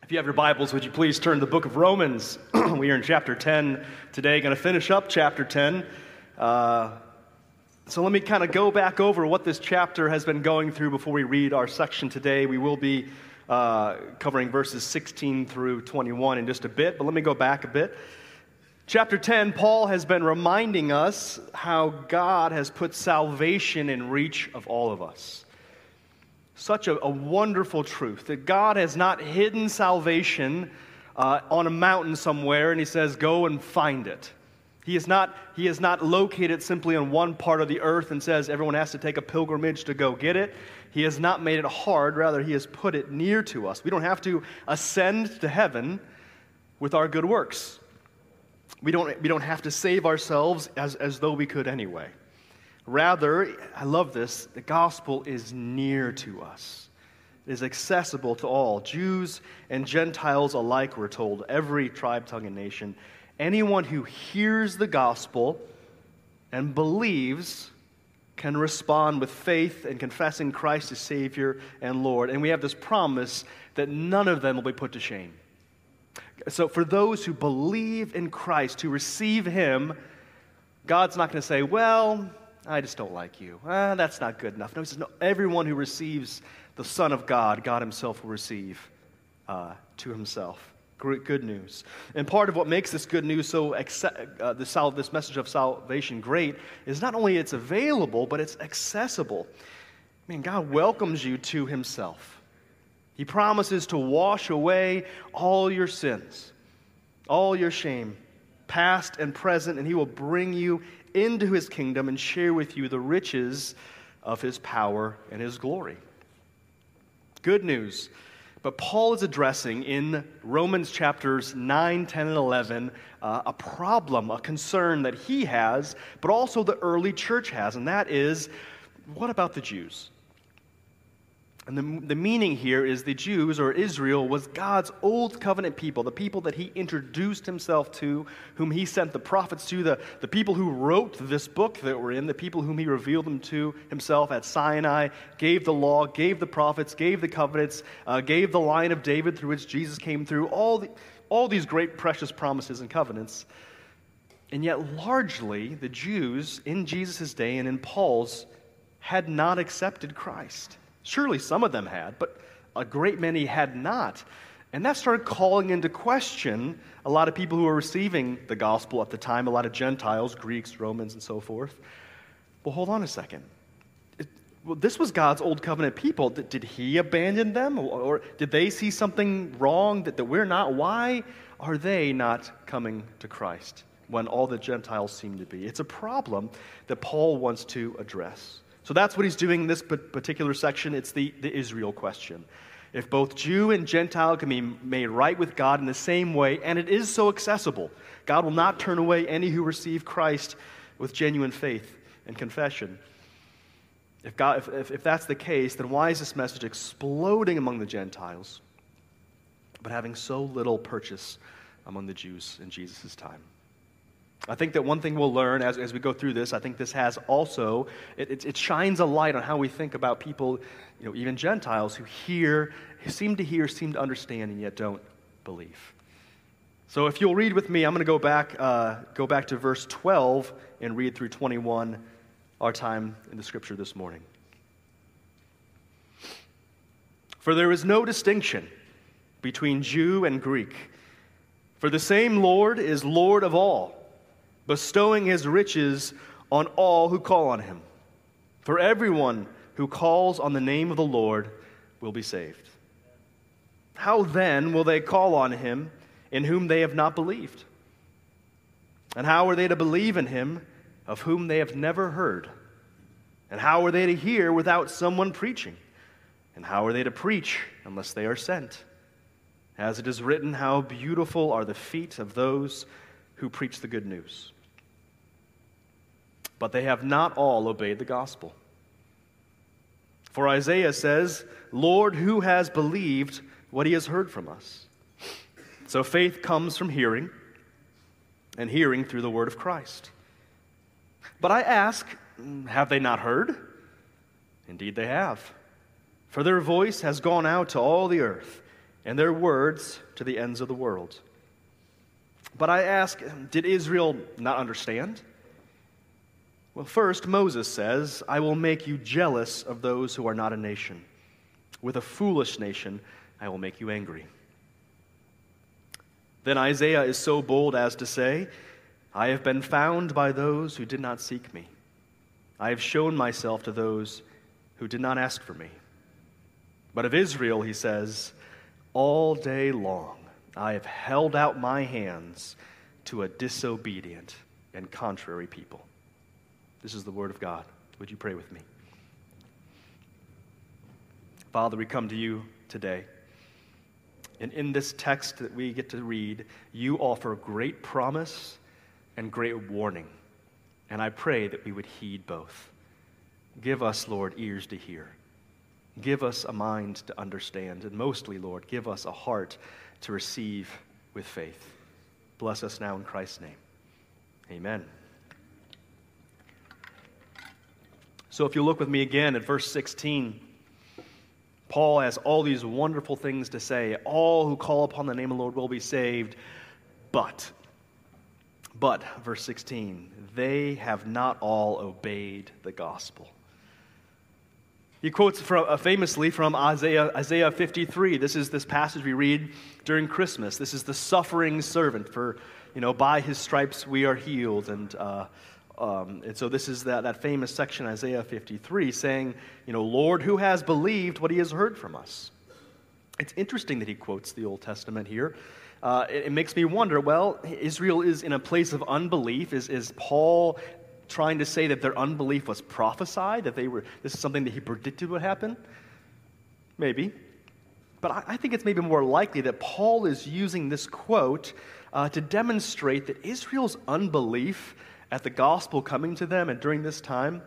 If you have your Bibles, would you please turn to the book of Romans? We are in chapter 10 today, going to finish up chapter 10. So let me kind of go back over what this chapter has been going through before we read our section today. We will be covering verses 16 through 21 in just a bit, but let me go back a bit. Chapter 10, Paul has been reminding us how God has put salvation in reach of all of us. Such a wonderful truth that God has not hidden salvation on a mountain somewhere and he says, go and find it. He has not located simply on one part of the earth and says everyone has to take a pilgrimage to go get it. He has not made it hard, rather he has put it near to us. We don't have to ascend to heaven with our good works. We don't have to save ourselves as though we could anyway. Rather, I love this, the gospel is near to us. It is accessible to all, Jews and Gentiles alike, we're told, every tribe, tongue, and nation. Anyone who hears the gospel and believes can respond with faith and confessing Christ as Savior and Lord. And we have this promise that none of them will be put to shame. So for those who believe in Christ, who receive Him, God's not going to say, well, I just don't like you. That's not good enough. No, He says, no, everyone who receives the Son of God, God Himself will receive to Himself. Good news. And part of what makes this good news this message of salvation great is not only it's available, but it's accessible. I mean, God welcomes you to Himself. He promises to wash away all your sins, all your shame, past and present, and He will bring you into His kingdom and share with you the riches of His power and His glory. Good news. But Paul is addressing in Romans chapters 9, 10, and 11 a problem, a concern that he has, but also the early church has, and that is, what about the Jews? And the meaning here is the Jews, or Israel, was God's old covenant people, the people that He introduced Himself to, whom He sent the prophets to, the people who wrote this book that we're in, the people whom He revealed them to Himself at Sinai, gave the law, gave the prophets, gave the covenants, gave the line of David through which Jesus came through, all these great precious promises and covenants. And yet largely the Jews in Jesus' day and in Paul's had not accepted Christ. Surely some of them had, but a great many had not. And that started calling into question a lot of people who were receiving the gospel at the time, a lot of Gentiles, Greeks, Romans, and so forth. Well, hold on a second. This was God's old covenant people. Did He abandon them? Or did they see something wrong that we're not? Why are they not coming to Christ when all the Gentiles seem to be? It's a problem that Paul wants to address. So that's what he's doing in this particular section. It's the Israel question. If both Jew and Gentile can be made right with God in the same way, and it is so accessible, God will not turn away any who receive Christ with genuine faith and confession. If that's the case, then why is this message exploding among the Gentiles, but having so little purchase among the Jews in Jesus' time? I think that one thing we'll learn as we go through this, I think this has also, it shines a light on how we think about people, even Gentiles who seem to understand, and yet don't believe. So if you'll read with me, I'm going to go back to verse 12 and read through 21, our time in the Scripture this morning. For there is no distinction between Jew and Greek, for the same Lord is Lord of all, bestowing His riches on all who call on Him. For everyone who calls on the name of the Lord will be saved. How then will they call on Him in whom they have not believed? And how are they to believe in Him of whom they have never heard? And how are they to hear without someone preaching? And how are they to preach unless they are sent? As it is written, how beautiful are the feet of those who preach the good news. But they have not all obeyed the gospel. For Isaiah says, Lord, who has believed what he has heard from us? So faith comes from hearing, and hearing through the word of Christ. But I ask, have they not heard? Indeed they have. For their voice has gone out to all the earth, and their words to the ends of the world. But I ask, did Israel not understand? Well, first, Moses says, I will make you jealous of those who are not a nation. With a foolish nation, I will make you angry. Then Isaiah is so bold as to say, I have been found by those who did not seek me. I have shown myself to those who did not ask for me. But of Israel, he says, all day long I have held out my hands to a disobedient and contrary people. This is the word of God. Would you pray with me? Father, we come to you today. And in this text that we get to read, you offer great promise and great warning. And I pray that we would heed both. Give us, Lord, ears to hear. Give us a mind to understand. And mostly, Lord, give us a heart to receive with faith. Bless us now in Christ's name. Amen. So if you look with me again at verse 16, Paul has all these wonderful things to say. All who call upon the name of the Lord will be saved. But, verse 16, they have not all obeyed the gospel. He quotes famously from Isaiah 53. This is this passage we read during Christmas. This is the suffering servant for, by his stripes we are healed. And so this is that famous section, Isaiah 53, saying, Lord, who has believed what he has heard from us? It's interesting that he quotes the Old Testament here. It makes me wonder, well, Israel is in a place of unbelief. Is Paul trying to say that their unbelief was prophesied, that this is something that he predicted would happen? Maybe. But I think it's maybe more likely that Paul is using this quote to demonstrate that Israel's unbelief at the gospel coming to them and during this time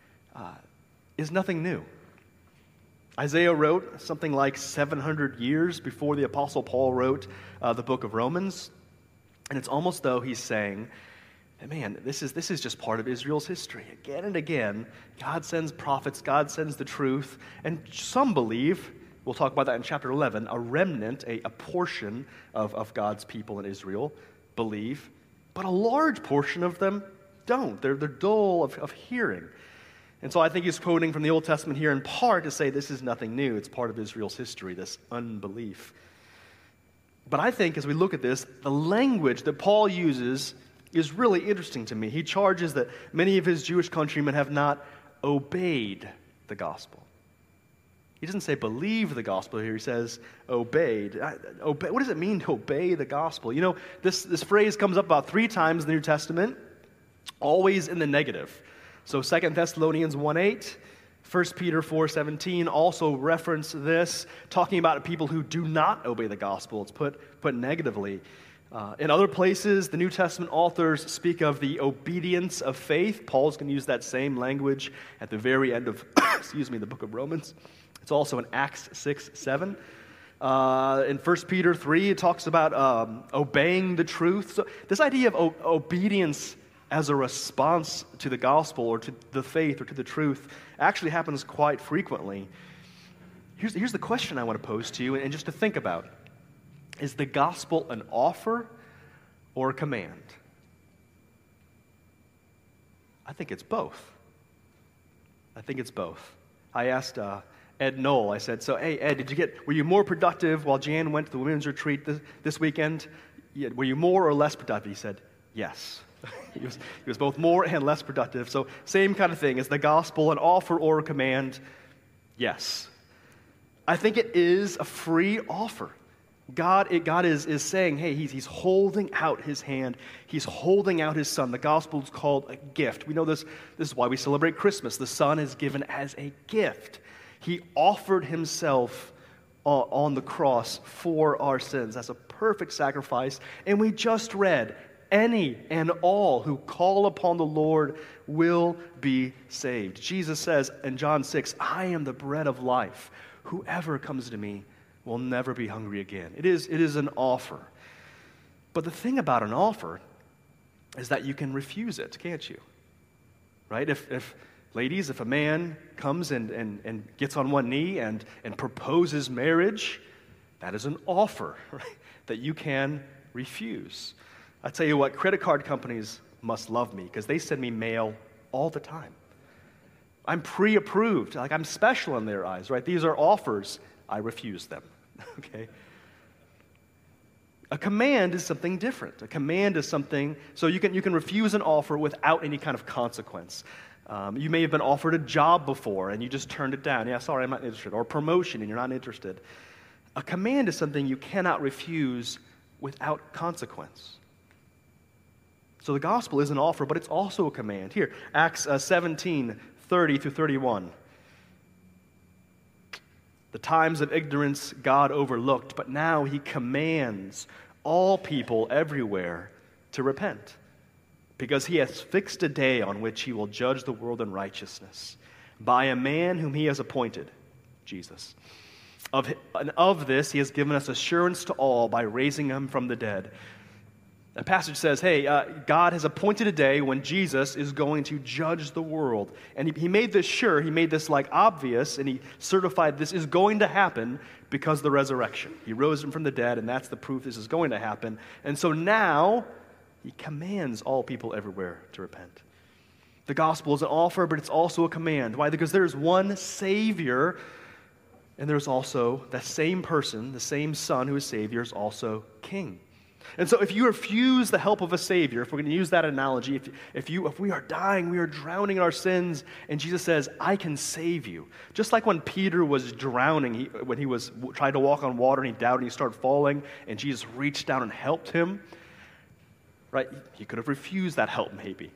is nothing new. Isaiah wrote something like 700 years before the Apostle Paul wrote the book of Romans. And it's almost though he's saying, man, this is just part of Israel's history. Again and again, God sends prophets, God sends the truth, and some believe, we'll talk about that in chapter 11, a remnant, a portion of God's people in Israel believe, but a large portion of them don't. They're dull of hearing. And so I think he's quoting from the Old Testament here in part to say this is nothing new. It's part of Israel's history, this unbelief. But I think as we look at this, the language that Paul uses is really interesting to me. He charges that many of his Jewish countrymen have not obeyed the gospel. He doesn't say believe the gospel here. He says obeyed. What does it mean to obey the gospel? This phrase comes up about 3 times in the New Testament, always in the negative. So 2 Thessalonians 1:8, 1 Peter 4:17 also reference this, talking about people who do not obey the gospel. It's put negatively. In other places, the New Testament authors speak of the obedience of faith. Paul's going to use that same language at the very end of, the book of Romans. It's also in Acts 6:7. In 1 Peter 3, it talks about obeying the truth. So this idea of obedience as a response to the gospel or to the faith or to the truth actually happens quite frequently. Here's the question I want to pose to you and just to think about. Is the gospel an offer or a command? I think it's both. I asked Ed Knoll, I said, so hey Ed, were you more productive while Jan went to the women's retreat this weekend? Were you more or less productive? He said, yes. He was both more and less productive. So same kind of thing. Is the gospel an offer or a command? Yes. I think it is a free offer. God is saying, hey, he's holding out his hand. He's holding out his son. The gospel is called a gift. We know this. This is why we celebrate Christmas. The son is given as a gift. He offered himself on the cross for our sins as a perfect sacrifice. And we just read, any and all who call upon the Lord will be saved. Jesus says in John 6, I am the bread of life. Whoever comes to me will never be hungry again. It is an offer. But the thing about an offer is that you can refuse it, can't you? Right? If a man comes and gets on one knee and proposes marriage, That is an offer, right, that you can refuse. I tell you what, credit card companies must love me because they send me mail all the time. I'm pre-approved, like I'm special in their eyes, right? These are offers. I refuse them, okay? A command is something different. A command is something, so you can refuse an offer without any kind of consequence. You may have been offered a job before and you just turned it down. Yeah, sorry, I'm not interested. Or promotion and you're not interested. A command is something you cannot refuse without consequence. So the gospel is an offer, but it's also a command. Here, Acts 17:30 through 31. The times of ignorance God overlooked, but now he commands all people everywhere to repent, because he has fixed a day on which he will judge the world in righteousness by a man whom he has appointed, Jesus. Of this he has given us assurance to all by raising him from the dead. The passage says, hey, God has appointed a day when Jesus is going to judge the world. And he made this sure, he made this like obvious, and he certified this is going to happen because of the resurrection. He rose him from the dead, and that's the proof this is going to happen. And so now he commands all people everywhere to repent. The gospel is an offer, but it's also a command. Why? Because there's one Savior, and there's also that same person, the same Son who is Savior, is also King. And so if you refuse the help of a Savior, if we're going to use that analogy, if we are dying, we are drowning in our sins, and Jesus says, I can save you. Just like when Peter was drowning, when he was trying to walk on water and he doubted and he started falling, and Jesus reached down and helped him, right? He could have refused that help maybe.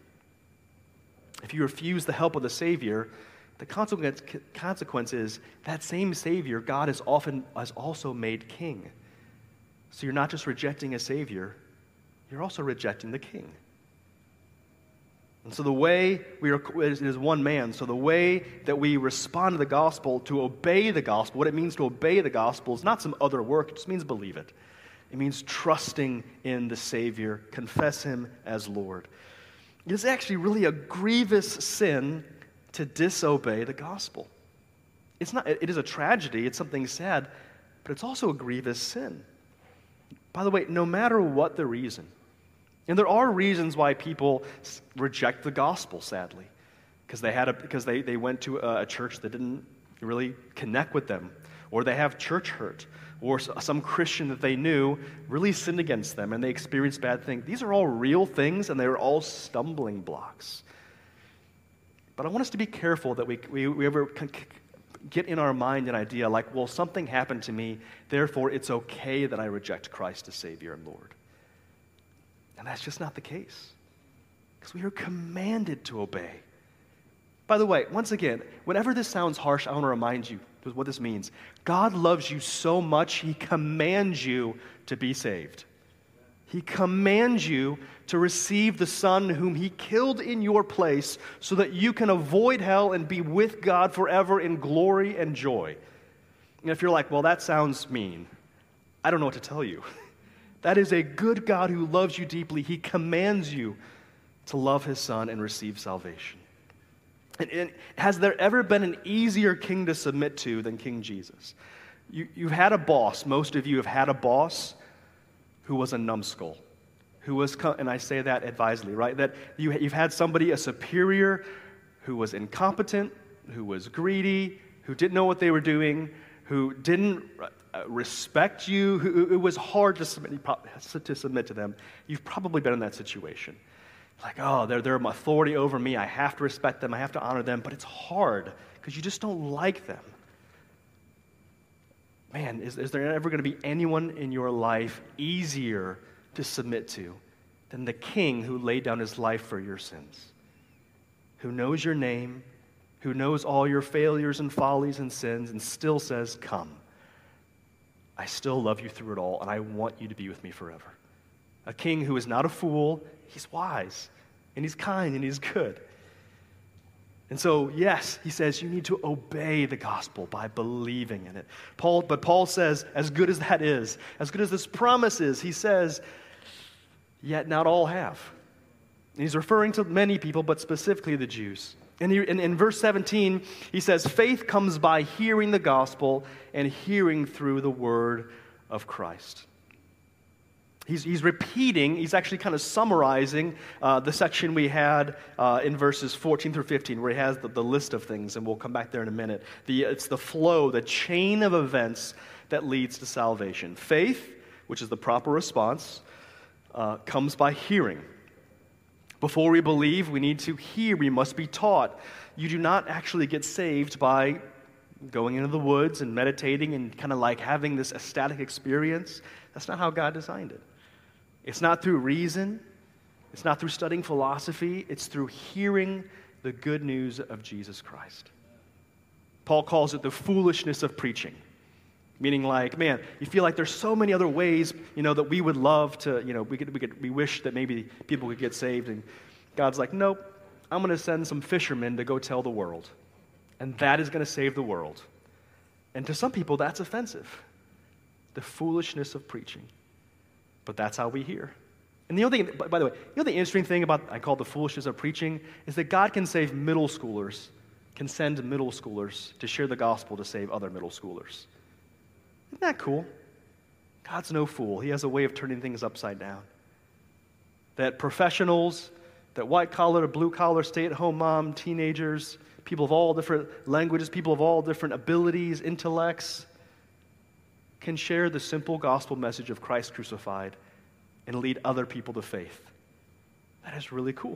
If you refuse the help of the Savior, the consequence is that same Savior God has also made King. So you're not just rejecting a Savior, you're also rejecting the King. And so the way it is one man, so the way that we respond to the gospel, to obey the gospel, what it means to obey the gospel is not some other work, it just means believe it. It means trusting in the Savior, confess Him as Lord. It is actually really a grievous sin to disobey the gospel. It is a tragedy, it's something sad, but it's also a grievous sin. By the way, no matter what the reason, and there are reasons why people reject the gospel, sadly, because they went to a church that didn't really connect with them, or they have church hurt, or some Christian that they knew really sinned against them, and they experienced bad things. These are all real things, and they're all stumbling blocks. But I want us to be careful that we ever get in our mind an idea like, well, something happened to me, therefore it's okay that I reject Christ as Savior and Lord. And that's just not the case. Because we are commanded to obey. By the way, once again, whenever this sounds harsh, I want to remind you what this means. God loves you so much, He commands you to be saved. He commands you to receive the Son whom He killed in your place so that you can avoid hell and be with God forever in glory and joy. And if you're like, well, that sounds mean, I don't know what to tell you. That is a good God who loves you deeply. He commands you to love His Son and receive salvation. And has there ever been an easier king to submit to than King Jesus? You've had a boss. Most of you have had a boss who was a numbskull, and I say that advisedly, right? That you've had somebody, a superior, who was incompetent, who was greedy, who didn't know what they were doing, who didn't respect you, who it was hard to submit to them. You've probably been in that situation. Like, oh, they're an authority over me. I have to respect them. I have to honor them. But it's hard because you just don't like them. Man, is there ever going to be anyone in your life easier to submit to than the King who laid down His life for your sins? Who knows your name, who knows all your failures and follies and sins, and still says, come. I still love you through it all, and I want you to be with me forever. A King who is not a fool, He's wise, and He's kind, and He's good. And so, yes, he says you need to obey the gospel by believing in it. But Paul says, as good as that is, as good as this promise is, he says, yet not all have. And he's referring to many people, but specifically the Jews. And in verse 17, he says, faith comes by hearing the gospel and hearing through the word of Christ. He's repeating, he's actually kind of summarizing the section we had in verses 14 through 15, where he has the list of things, and we'll come back there in a minute. It's the flow, the chain of events that leads to salvation. Faith, which is the proper response, comes by hearing. Before we believe, we need to hear, we must be taught. You do not actually get saved by going into the woods and meditating and kind of like having this ecstatic experience. That's not how God designed it. It's not through reason. It's not through studying philosophy. It's through hearing the good news of Jesus Christ. Paul calls it the foolishness of preaching. Meaning like, man, you feel like there's so many other ways, that we would love to, we wish that maybe people could get saved. And God's like, nope, I'm going to send some fishermen to go tell the world. And that is going to save the world. And to some people, that's offensive. The foolishness of preaching. But that's how we hear. And the other thing, by the way, the interesting thing about, I call the foolishness of preaching, is that God can save middle schoolers, can send middle schoolers to share the gospel to save other middle schoolers. Isn't that cool? God's no fool. He has a way of turning things upside down. That professionals, that white-collar, blue-collar, stay-at-home mom, teenagers, people of all different languages, people of all different abilities, intellects, can share the simple gospel message of Christ crucified and lead other people to faith. That is really cool.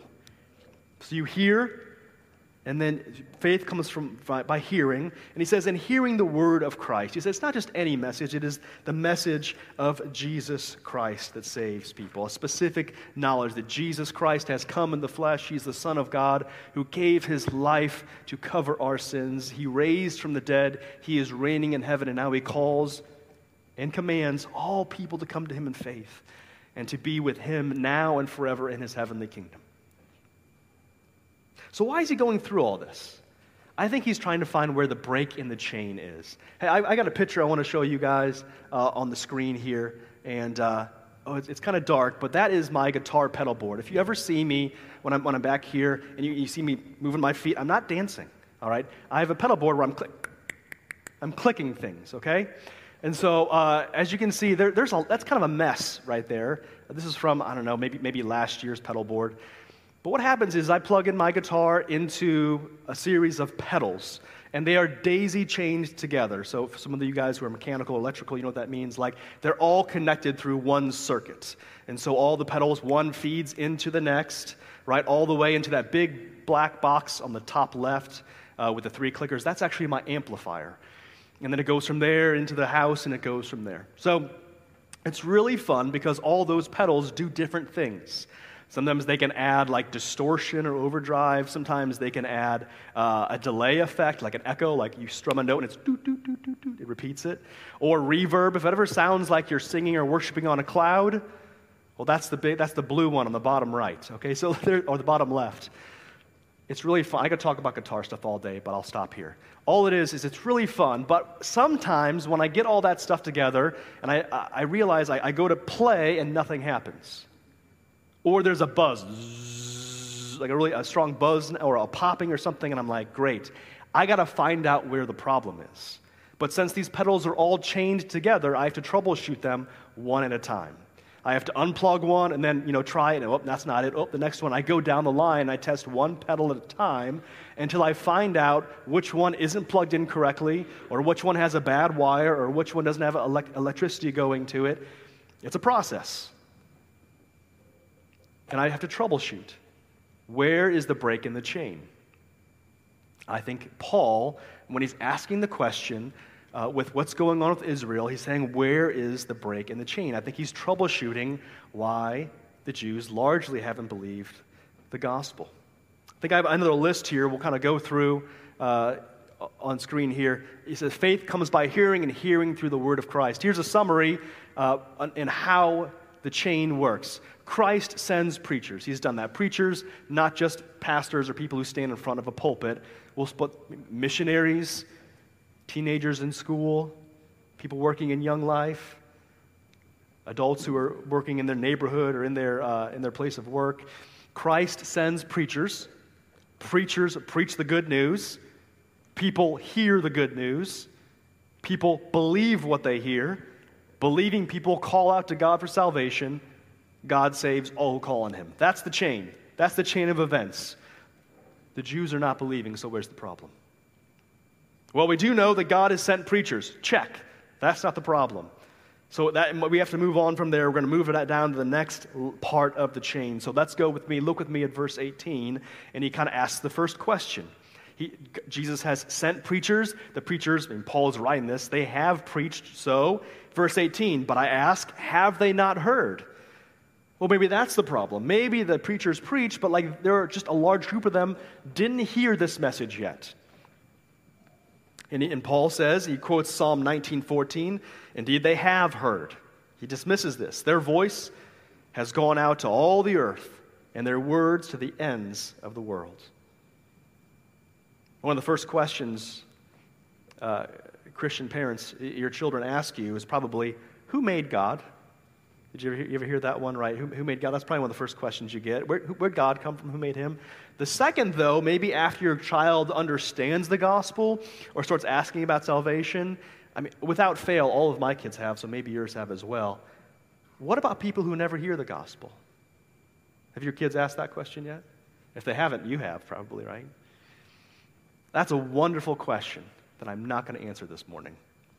So you hear, and then faith comes by hearing. And he says, in hearing the word of Christ. He says, it's not just any message, it is the message of Jesus Christ that saves people. A specific knowledge that Jesus Christ has come in the flesh. He's the Son of God who gave his life to cover our sins. He raised from the dead. He is reigning in heaven, and now he calls and commands all people to come to him in faith and to be with him now and forever in his heavenly kingdom. So why is he going through all this? I think he's trying to find where the break in the chain is. Hey, I got a picture I want to show you guys on the screen here. And it's kind of dark, but that is my guitar pedal board. If you ever see me when I'm back here and you see me moving my feet, I'm not dancing, all right? I have a pedal board where I'm clicking things, okay? And so, as you can see, that's kind of a mess right there. This is from, I don't know, maybe last year's pedal board. But what happens is I plug in my guitar into a series of pedals, and they are daisy-chained together. So for some of you guys who are mechanical, electrical, you know what that means. Like, they're all connected through one circuit. And so all the pedals, one feeds into the next, right, all the way into that big black box on the top left with the 3 clickers. That's actually my amplifier. And then it goes from there into the house, and it goes from there. So it's really fun because all those pedals do different things. Sometimes they can add like distortion or overdrive. Sometimes they can add a delay effect, like an echo, like you strum a note and it's doot, doot, doot, doot, doot, it repeats it. Or reverb, if it ever sounds like you're singing or worshiping on a cloud, well, that's the blue one on the bottom right, okay? So or the bottom left. It's really fun. I could talk about guitar stuff all day, but I'll stop here. All it is it's really fun, but sometimes when I get all that stuff together and I realize I go to play and nothing happens. Or there's a buzz, like a strong buzz or a popping or something, and I'm like, great. I got to find out where the problem is. But since these pedals are all chained together, I have to troubleshoot them one at a time. I have to unplug one and then, try it. And, that's not it. The next one. I go down the line and I test one pedal at a time until I find out which one isn't plugged in correctly or which one has a bad wire or which one doesn't have electricity going to it. It's a process. And I have to troubleshoot. Where is the break in the chain? I think Paul, when he's asking the question, with what's going on with Israel, he's saying, where is the break in the chain? I think he's troubleshooting why the Jews largely haven't believed the gospel. I think I have another list here we'll kind of go through on screen here. He says, faith comes by hearing and hearing through the word of Christ. Here's a summary in how the chain works. Christ sends preachers. He's done that. Preachers, not just pastors or people who stand in front of a pulpit. We'll split missionaries, teenagers in school, people working in young life, adults who are working in their neighborhood or in their place of work. Christ sends preachers. Preachers preach the good news. People hear the good news. People believe what they hear. Believing people call out to God for salvation. God saves all who call on him. That's the chain. That's the chain of events. The Jews are not believing, so where's the problem? Well, we do know that God has sent preachers. Check. That's not the problem. So that we have to move on from there. We're going to move that down to the next part of the chain. So let's go with me. Look with me at verse 18, and he kind of asks the first question. Jesus has sent preachers. The preachers, and Paul is writing this, they have preached. So, verse 18, but I ask, have they not heard? Well, maybe that's the problem. Maybe the preachers preached, but there are just a large group of them didn't hear this message yet. And Paul says, he quotes Psalm 19:14, indeed they have heard. He dismisses this. Their voice has gone out to all the earth, and their words to the ends of the world. One of the first questions Christian parents, your children ask you is probably, who made God? Did you ever hear that one, right? Who made God? That's probably one of the first questions you get. Where'd God come from? Who made him? The second, though, maybe after your child understands the gospel or starts asking about salvation, I mean, without fail, all of my kids have, so maybe yours have as well. What about people who never hear the gospel? Have your kids asked that question yet? If they haven't, you have probably, right? That's a wonderful question that I'm not going to answer this morning.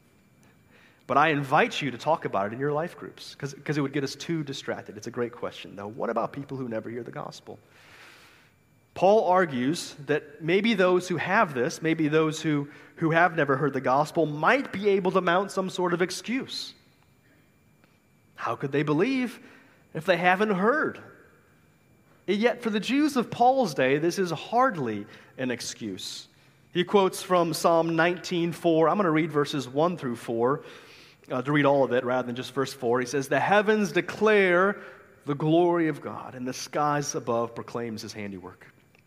But I invite you to talk about it in your life groups because it would get us too distracted. It's a great question. Now, what about people who never hear the gospel? Paul argues that maybe those who have this, maybe those who have never heard the gospel, might be able to mount some sort of excuse. How could they believe if they haven't heard? And yet, for the Jews of Paul's day, this is hardly an excuse. He quotes from Psalm 19:4. I'm going to read verses 1 through 4 to read all of it rather than just verse 4. He says, the heavens declare the glory of God, and the skies above proclaims his handiwork.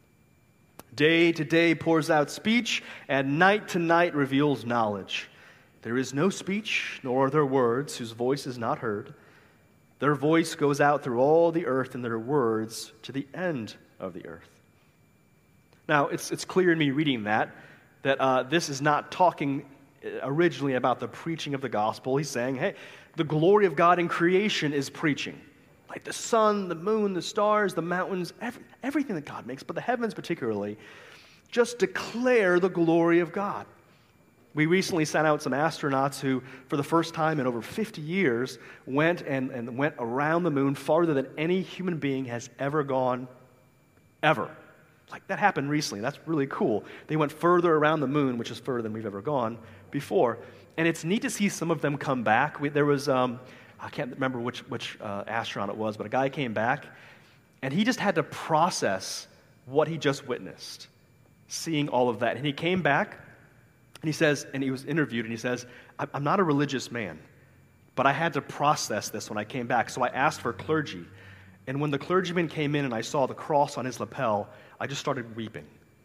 Day to day pours out speech, and night to night reveals knowledge. There is no speech, nor are there words whose voice is not heard. Their voice goes out through all the earth, and their words to the end of the earth. Now, it's clear in me reading that this is not talking originally about the preaching of the gospel. He's saying, hey, the glory of God in creation is preaching. Like the sun, the moon, the stars, the mountains, everything that God makes, but the heavens particularly, just declare the glory of God. We recently sent out some astronauts who, for the first time in over 50 years, went around the moon farther than any human being has ever gone, ever. Like, that happened recently. That's really cool. They went further around the moon, which is further than we've ever gone before. And it's neat to see some of them come back. There was, I can't remember which astronaut it was, but a guy came back, and he just had to process what he just witnessed, seeing all of that. And he came back, and he says, and he was interviewed, and he says, I'm not a religious man, but I had to process this when I came back. So I asked for clergy. And when the clergyman came in and I saw the cross on his lapel, I just started weeping.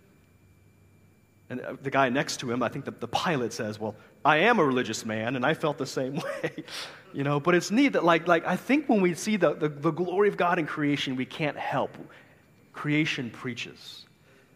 And the guy next to him, I think the pilot says, well, I am a religious man, and I felt the same way. But it's neat that like I think when we see the glory of God in creation, we can't help. Creation preaches.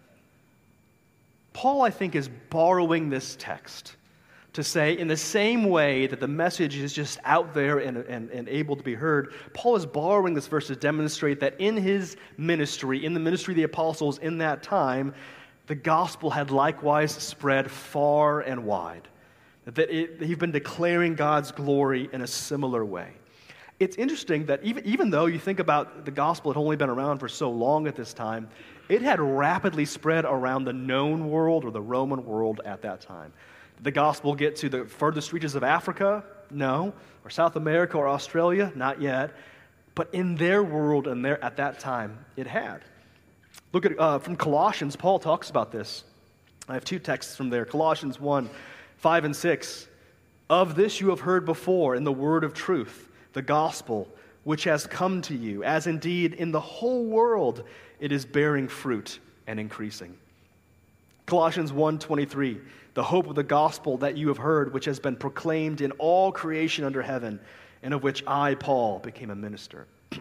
Paul, I think, is borrowing this text to say, in the same way that the message is just out there and able to be heard, Paul is borrowing this verse to demonstrate that in his ministry, in the ministry of the apostles in that time, the gospel had likewise spread far and wide. That he'd been declaring God's glory in a similar way. It's interesting that even though you think about the gospel had only been around for so long at this time, it had rapidly spread around the known world or the Roman world at that time. Did the gospel get to the furthest reaches of Africa? No. Or South America or Australia? Not yet. But in their world and at that time, it had. Look at from Colossians, Paul talks about this. I have two texts from there. Colossians 1, 5 and 6. Of this you have heard before in the word of truth, the gospel, which has come to you, as indeed in the whole world it is bearing fruit and increasing. Colossians 1:23, the hope of the gospel that you have heard, which has been proclaimed in all creation under heaven, and of which I, Paul, became a minister.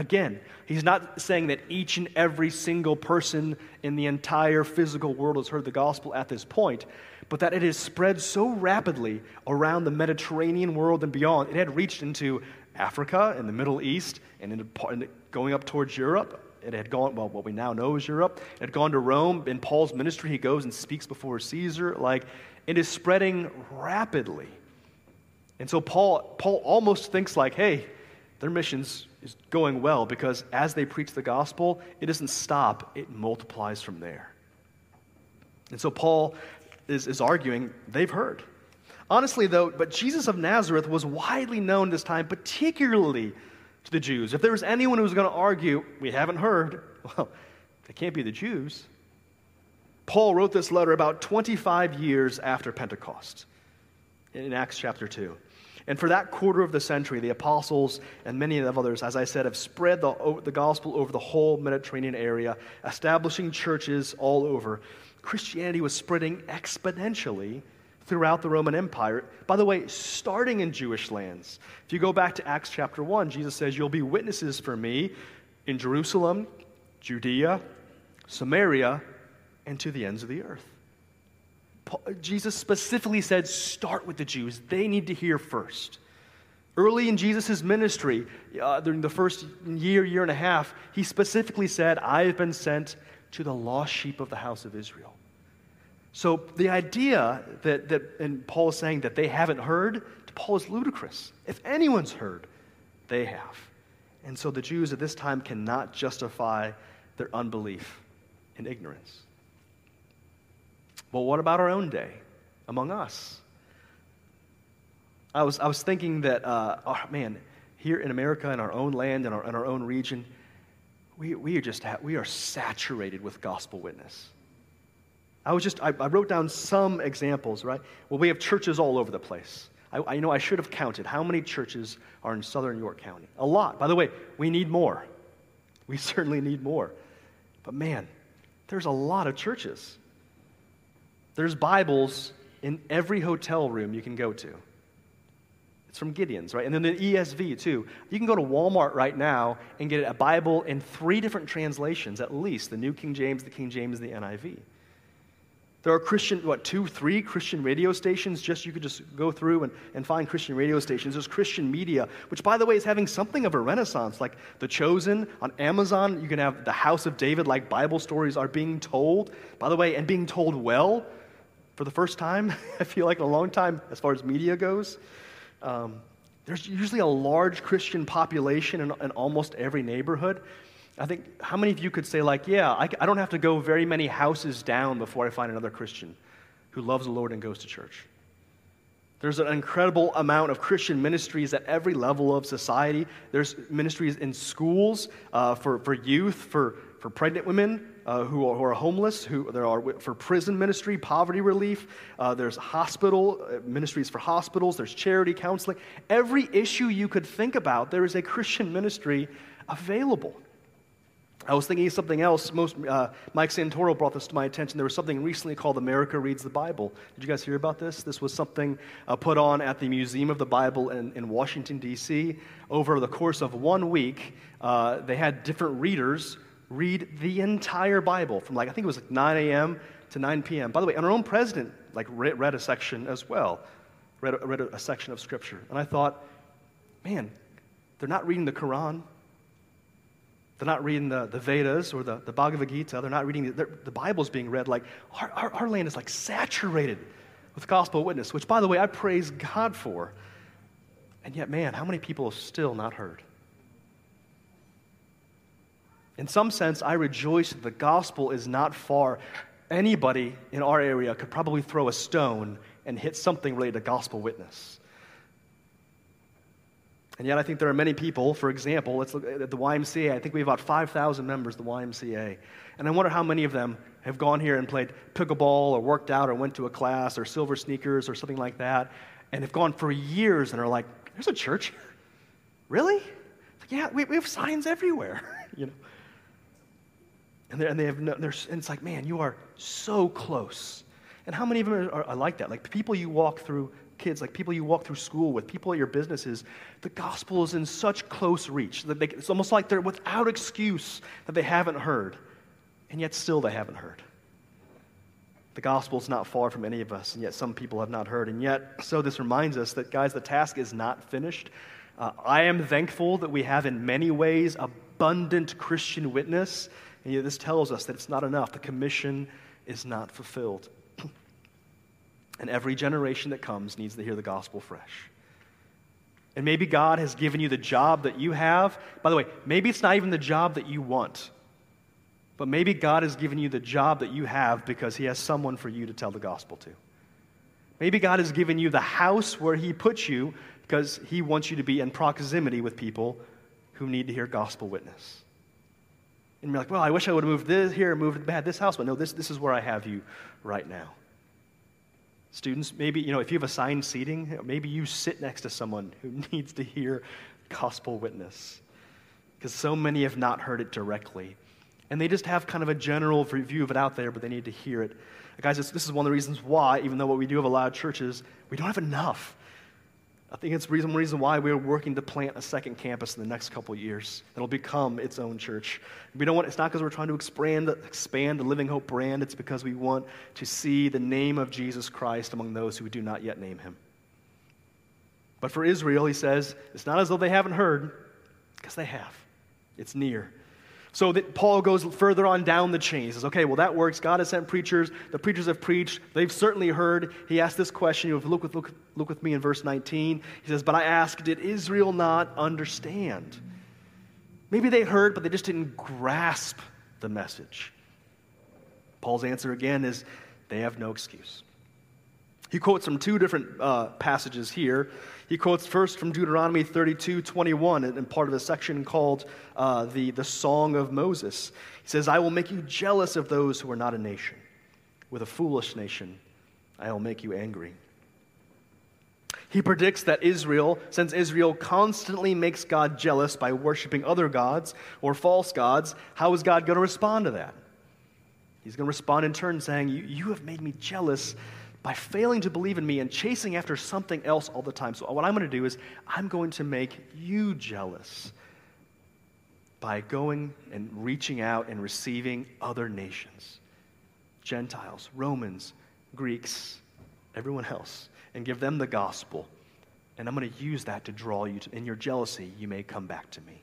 Again, he's not saying that each and every single person in the entire physical world has heard the gospel at this point, but that it has spread so rapidly around the Mediterranean world and beyond. It had reached into Africa and the Middle East and going up towards Europe. It had gone, well, what we now know is Europe. It had gone to Rome. In Paul's ministry, he goes and speaks before Caesar. Like, it is spreading rapidly. And so Paul almost thinks like, hey, their missions is going well because as they preach the gospel, it doesn't stop, it multiplies from there. And so Paul is arguing they've heard. Honestly, though, but Jesus of Nazareth was widely known this time, particularly to the Jews. If there was anyone who was going to argue, we haven't heard, well, it can't be the Jews. Paul wrote this letter about 25 years after Pentecost in Acts chapter 2. And for that quarter of the century, the apostles and many of others, as I said, have spread the gospel over the whole Mediterranean area, establishing churches all over. Christianity was spreading exponentially throughout the Roman Empire. By the way, starting in Jewish lands. If you go back to Acts chapter 1, Jesus says, you'll be witnesses for me in Jerusalem, Judea, Samaria, and to the ends of the earth. Jesus specifically said, start with the Jews. They need to hear first. Early in Jesus' ministry, during the first year and a half, he specifically said, I have been sent to the lost sheep of the house of Israel. So the idea and Paul is saying that they haven't heard, to Paul is ludicrous. If anyone's heard, they have. And so the Jews at this time cannot justify their unbelief and ignorance. Well, what about our own day, among us? I was thinking that, here in America, in our own land, in our own region, we are saturated with gospel witness. I wrote down some examples, right? Well, we have churches all over the place. I should have counted how many churches are in southern York County. A lot. By the way, we need more. We certainly need more. But man, there's a lot of churches. There's Bibles in every hotel room you can go to. It's from Gideon's, right? And then the ESV, too. You can go to Walmart right now and get a Bible in 3 different translations, at least. The New King James, the King James, the NIV. There are 2, 3 Christian radio stations. You could just go through and find Christian radio stations. There's Christian media, which, by the way, is having something of a renaissance. Like The Chosen on Amazon, you can have the House of David, like Bible stories are being told, by the way, and being told well for the first time, I feel like in a long time, as far as media goes. There's usually a large Christian population in almost every neighborhood. I think, how many of you could say, like, yeah, I don't have to go very many houses down before I find another Christian who loves the Lord and goes to church? There's an incredible amount of Christian ministries at every level of society. There's ministries in schools for youth, for pregnant women who are homeless. There are for prison ministry, poverty relief. There's ministries for hospitals. There's charity counseling. Every issue you could think about, there is a Christian ministry available. I was thinking of something else. Mike Santoro brought this to my attention. There was something recently called America Reads the Bible. Did you guys hear about this? This was something put on at the Museum of the Bible in Washington, D.C. Over the course of 1 week, they had different readers read the entire Bible from I think it was 9 a.m. to 9 p.m. By the way, and our own president read a section as well, read a section of Scripture. And I thought, man, they're not reading the Quran. They're not reading the Vedas or the Bhagavad Gita. They're not reading the Bible's being read. Our land is saturated with gospel witness, which, by the way, I praise God for. And yet, man, how many people have still not heard? In some sense, I rejoice that the gospel is not far. Anybody in our area could probably throw a stone and hit something related to gospel witness. And yet I think there are many people, for example, let's look at the YMCA. I think we have about 5,000 members of the YMCA. And I wonder how many of them have gone here and played pickleball or worked out or went to a class or silver sneakers or something like that and have gone for years and are like, there's a church here? Really? Yeah, we have signs everywhere. And they have and it's like, man, you are so close. And how many of them are like that? Like people you walk through kids, like people you walk through school with, people at your businesses, the gospel is in such close reach that it's almost like they're without excuse that they haven't heard, and yet still they haven't heard. The gospel is not far from any of us, and yet some people have not heard. And yet, so this reminds us that, guys, the task is not finished. I am thankful that we have in many ways abundant Christian witness, and yet this tells us that it's not enough. The commission is not fulfilled. And every generation that comes needs to hear the gospel fresh. And maybe God has given you the job that you have. By the way, maybe it's not even the job that you want. But maybe God has given you the job that you have because he has someone for you to tell the gospel to. Maybe God has given you the house where he put you because he wants you to be in proximity with people who need to hear gospel witness. And you're like, well, I wish I would have moved this here, moved this house, but no, this is where I have you right now. Students, maybe, if you have assigned seating, maybe you sit next to someone who needs to hear gospel witness. Because so many have not heard it directly. And they just have kind of a general view of it out there, but they need to hear it. Guys, this is one of the reasons why, even though what we do have a lot of churches, we don't have enough. I think it's one reason why we're working to plant a second campus in the next couple of years. That'll become its own church. It's not because we're trying to expand the Living Hope brand. It's because we want to see the name of Jesus Christ among those who do not yet name him. But for Israel, he says, it's not as though they haven't heard, because they have. It's near. So that Paul goes further on down the chain. He says, okay, well, that works. God has sent preachers. The preachers have preached. They've certainly heard. He asked this question. Look with me in verse 19. He says, but I ask, did Israel not understand? Maybe they heard, but they just didn't grasp the message. Paul's answer again is, they have no excuse. He quotes from two different passages here. He quotes first from Deuteronomy 32:21 in part of a section called the Song of Moses. He says, I will make you jealous of those who are not a nation. With a foolish nation, I will make you angry. He predicts that since Israel constantly makes God jealous by worshiping other gods or false gods, how is God going to respond to that? He's going to respond in turn saying, you have made me jealous by failing to believe in me and chasing after something else all the time. So what I'm going to do is I'm going to make you jealous by going and reaching out and receiving other nations, Gentiles, Romans, Greeks, everyone else, and give them the gospel. And I'm going to use that to draw you to, in your jealousy, you may come back to me.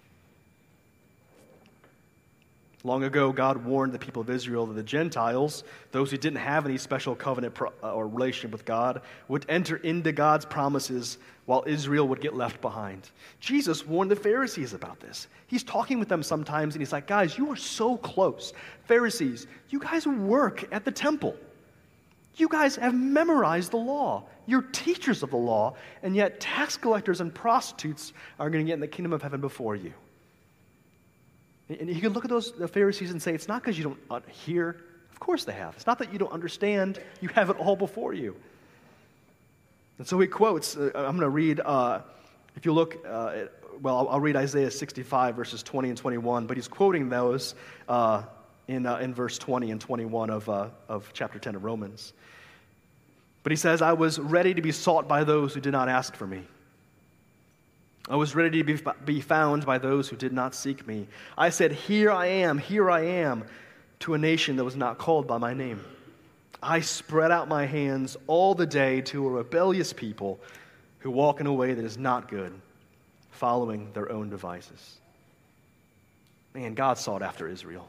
Long ago, God warned the people of Israel that the Gentiles, those who didn't have any special covenant or relationship with God, would enter into God's promises while Israel would get left behind. Jesus warned the Pharisees about this. He's talking with them sometimes, and he's like, guys, you are so close. Pharisees, you guys work at the temple. You guys have memorized the law. You're teachers of the law, and yet tax collectors and prostitutes are going to get in the kingdom of heaven before you. And you can look at the Pharisees and say, it's not because you don't hear. Of course they have. It's not that you don't understand. You have it all before you. And so he quotes, I'm going to read, if you look, I'll read Isaiah 65, verses 20 and 21, but he's quoting those in verse 20 and 21 of chapter 10 of Romans. But he says, I was ready to be sought by those who did not ask for me. I was ready to be found by those who did not seek me. I said, here I am, to a nation that was not called by my name. I spread out my hands all the day to a rebellious people who walk in a way that is not good, following their own devices. Man, God sought after Israel.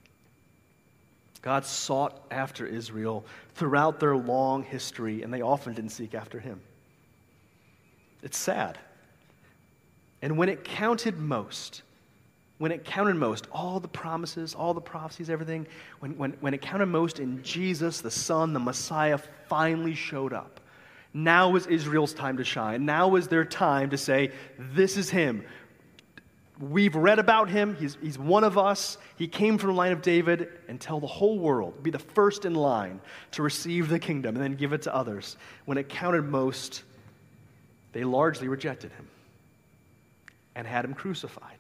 God sought after Israel throughout their long history, and they often didn't seek after him. It's sad. And when it counted most, all the promises, all the prophecies, everything, when it counted most in Jesus, the Son, the Messiah, finally showed up. Now was Israel's time to shine. Now was their time to say, this is him. We've read about him. He's one of us. He came from the line of David, and tell the whole world, be the first in line to receive the kingdom and then give it to others. When it counted most, they largely rejected him and had him crucified.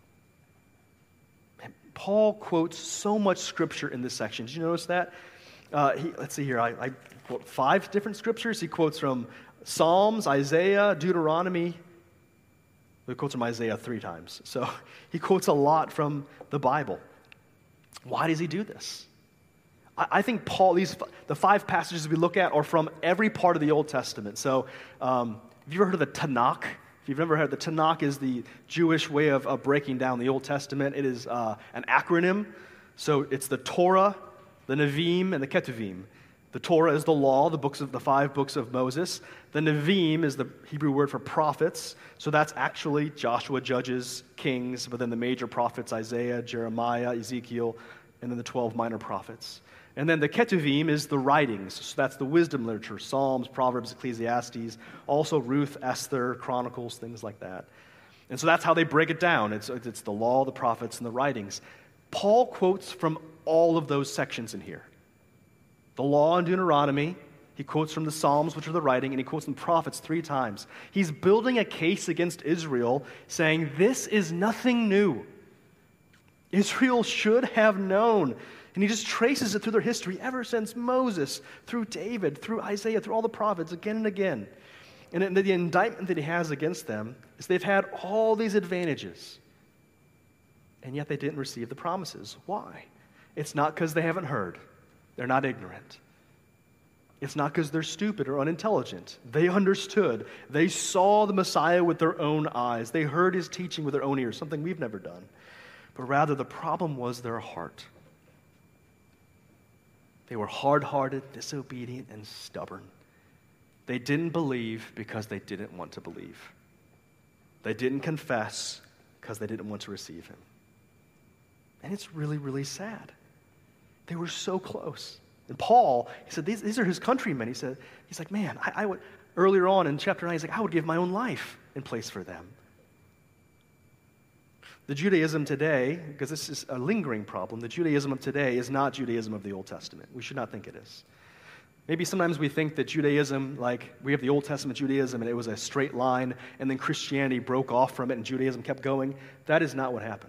And Paul quotes so much scripture in this section. Did you notice that? Let's see here. I quote 5 different scriptures. He quotes from Psalms, Isaiah, Deuteronomy. He quotes from Isaiah 3 times. So he quotes a lot from the Bible. Why does he do this? I think Paul, the 5 passages we look at are from every part of the Old Testament. So have you ever heard of the Tanakh? If you've never heard, the Tanakh is the Jewish way of breaking down the Old Testament. It is an acronym. So it's the Torah, the Nevi'im, and the Ketuvim. The Torah is the law, the 5 books of Moses. The Nevi'im is the Hebrew word for prophets. So that's actually Joshua, Judges, Kings, but then the major prophets, Isaiah, Jeremiah, Ezekiel, and then the 12 minor prophets. And then the Ketuvim is the writings. So that's the wisdom literature, Psalms, Proverbs, Ecclesiastes, also Ruth, Esther, Chronicles, things like that. And so that's how they break it down. It's the law, the prophets, and the writings. Paul quotes from all of those sections in here. The law in Deuteronomy, he quotes from the Psalms, which are the writing, and he quotes from prophets 3 times. He's building a case against Israel, saying this is nothing new. Israel should have known. And he just traces it through their history ever since Moses, through David, through Isaiah, through all the prophets, again and again. And the indictment that he has against them is they've had all these advantages, and yet they didn't receive the promises. Why? It's not because they haven't heard. They're not ignorant. It's not because they're stupid or unintelligent. They understood. They saw the Messiah with their own eyes. They heard his teaching with their own ears, something we've never done. But rather, the problem was their heart. They were hard-hearted, disobedient, and stubborn. They didn't believe because they didn't want to believe. They didn't confess because they didn't want to receive him. And it's really, really sad. They were so close. And Paul, he said, these are his countrymen. He's like, man, I would, earlier on in chapter 9, he's like, I would give my own life in place for them. The Judaism today, because this is a lingering problem, the Judaism of today is not Judaism of the Old Testament. We should not think it is. Maybe sometimes we think that Judaism, like we have the Old Testament Judaism and it was a straight line, and then Christianity broke off from it and Judaism kept going. That is not what happened.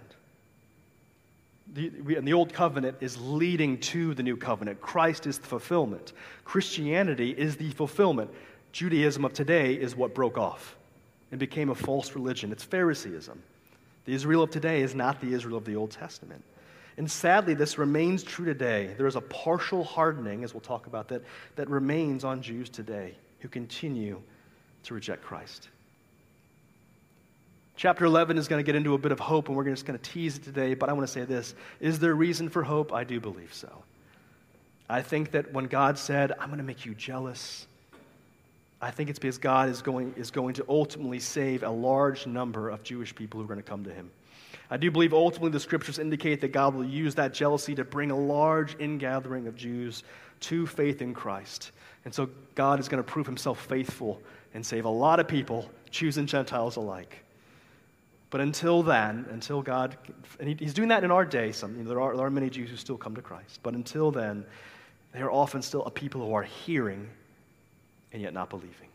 And the Old Covenant is leading to the New Covenant. Christ is the fulfillment. Christianity is the fulfillment. Judaism of today is what broke off and became a false religion. It's Phariseeism. The Israel of today is not the Israel of the Old Testament. And sadly, this remains true today. There is a partial hardening, as we'll talk about, that remains on Jews today who continue to reject Christ. Chapter 11 is going to get into a bit of hope, and we're just going to tease it today, but I want to say this. Is there reason for hope? I do believe so. I think that when God said, I'm going to make you jealous, I think it's because God is going to ultimately save a large number of Jewish people who are going to come to him. I do believe ultimately the scriptures indicate that God will use that jealousy to bring a large ingathering of Jews to faith in Christ. And so God is going to prove himself faithful and save a lot of people, Jews and Gentiles alike. But until then, until God, and he's doing that in our day, there are many Jews who still come to Christ. But until then, they are often still a people who are hearing and yet not believing.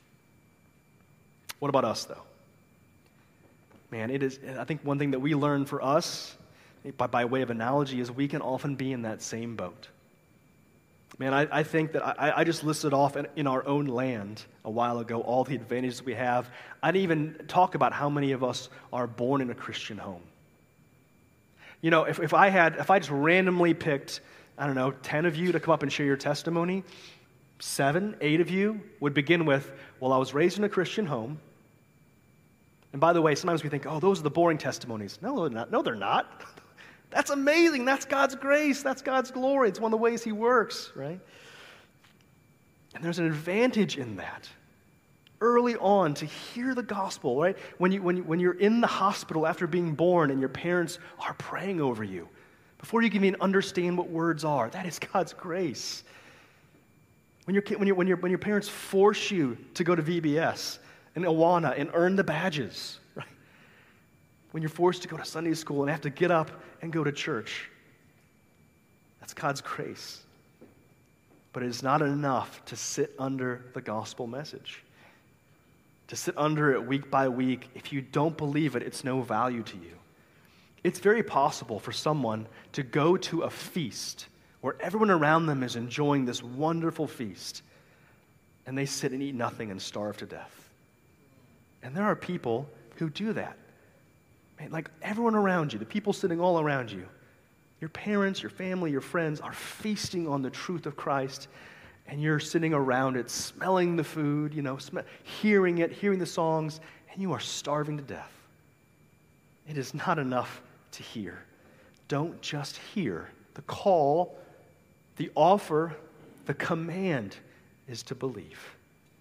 What about us, though? Man, I think one thing that we learn for us, by way of analogy, is we can often be in that same boat. Man, I think that I just listed off in our own land a while ago all the advantages we have. I didn't even talk about how many of us are born in a Christian home. You know, if I just randomly picked, 10 of you to come up and share your testimony, 7, 8 of you would begin with, well, I was raised in a Christian home. And by the way, sometimes we think, oh, those are the boring testimonies. No, they're not. No, they're not. That's amazing. That's God's grace. That's God's glory. It's one of the ways he works, right? And there's an advantage in that. Early on, to hear the gospel, right? When you're in the hospital after being born and your parents are praying over you, before you can even understand what words are, that is God's grace. When your parents force you to go to VBS and Awana and earn the badges, right? When you're forced to go to Sunday school and have to get up and go to church, that's God's grace. But it is not enough to sit under the gospel message. To sit under it week by week, if you don't believe it, it's no value to you. It's very possible for someone to go to a feast where everyone around them is enjoying this wonderful feast, and they sit and eat nothing and starve to death. And there are people who do that. Man, like everyone around you, the people sitting all around you, your parents, your family, your friends are feasting on the truth of Christ, and you're sitting around it, smelling the food, hearing it, hearing the songs, and you are starving to death. It is not enough to hear. Don't just hear. The call, the offer, the command is to believe.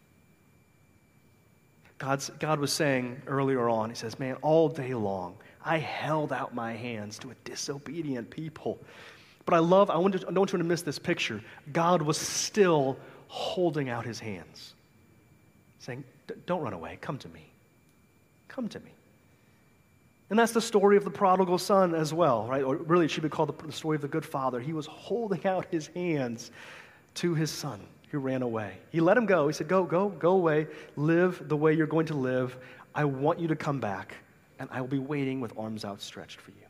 God was saying earlier on, he says, man, all day long, I held out my hands to a disobedient people. But I don't want you to miss this picture. God was still holding out his hands, saying, don't run away, come to me. Come to me. And that's the story of the prodigal son as well, right? Or really, it should be called the story of the good father. He was holding out his hands to his son who ran away. He let him go. He said, go away, live the way you're going to live. I want you to come back, and I will be waiting with arms outstretched for you.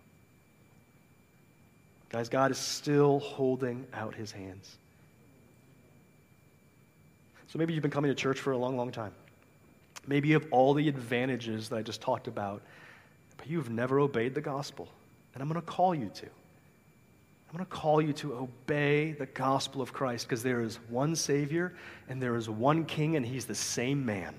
Guys, God is still holding out his hands. So maybe you've been coming to church for a long, long time. Maybe you have all the advantages that I just talked about, but you've never obeyed the gospel. And I'm going to call you to. I'm going to call you to obey the gospel of Christ, because there is one Savior and there is one King, and he's the same man.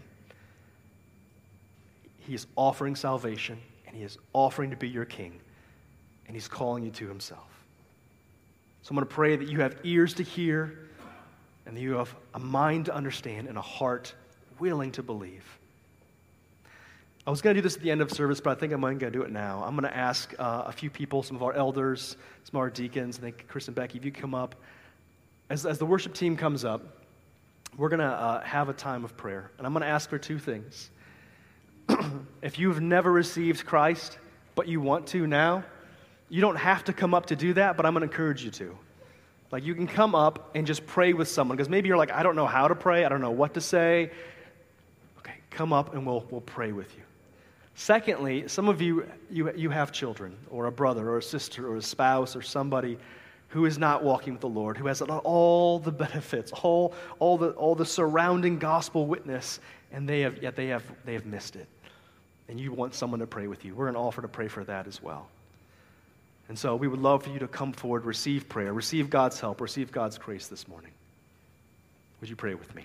He is offering salvation, and he is offering to be your King, and he's calling you to himself. So I'm going to pray that you have ears to hear, and that you have a mind to understand and a heart willing to believe. I was going to do this at the end of service, but I think I'm going to do it now. I'm going to ask a few people, some of our elders, some of our deacons, I think Chris and Becky, if you come up. As the worship team comes up, we're going to have a time of prayer. And I'm going to ask for two things. If you've never received Christ, but you want to now, you don't have to come up to do that, but I'm going to encourage you to. Like, you can come up and just pray with someone, because maybe you're like, I don't know how to pray, I don't know what to say. Okay, come up and we'll pray with you. Secondly, some of you have children, or a brother, or a sister, or a spouse, or somebody who is not walking with the Lord, who has all the benefits, all the surrounding gospel witness, and they have missed it. And you want someone to pray with you. We're going to offer to pray for that as well. And so we would love for you to come forward, receive prayer, receive God's help, receive God's grace this morning. Would you pray with me?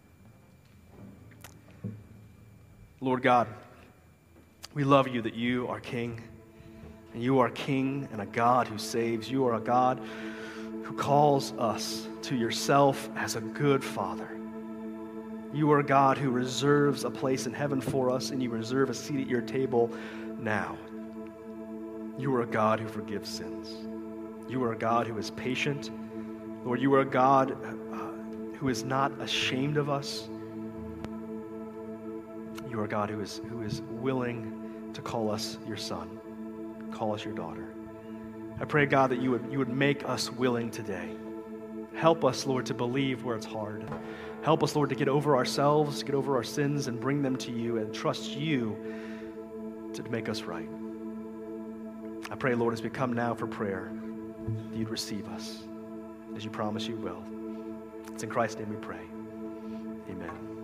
Lord God, we love you that you are King, and you are King and a God who saves. You are a God who calls us to yourself as a good Father. You are a God who reserves a place in heaven for us, and you reserve a seat at your table now. You are a God who forgives sins. You are a God who is patient. Lord, you are a God who is not ashamed of us. You are a God who is willing to call us your son, call us your daughter. I pray, God, that you would make us willing today. Help us, Lord, to believe where it's hard. Help us, Lord, to get over ourselves, to get over our sins and bring them to you and trust you to make us right. I pray, Lord, as we come now for prayer, that you'd receive us, as you promise you will. It's in Christ's name we pray. Amen.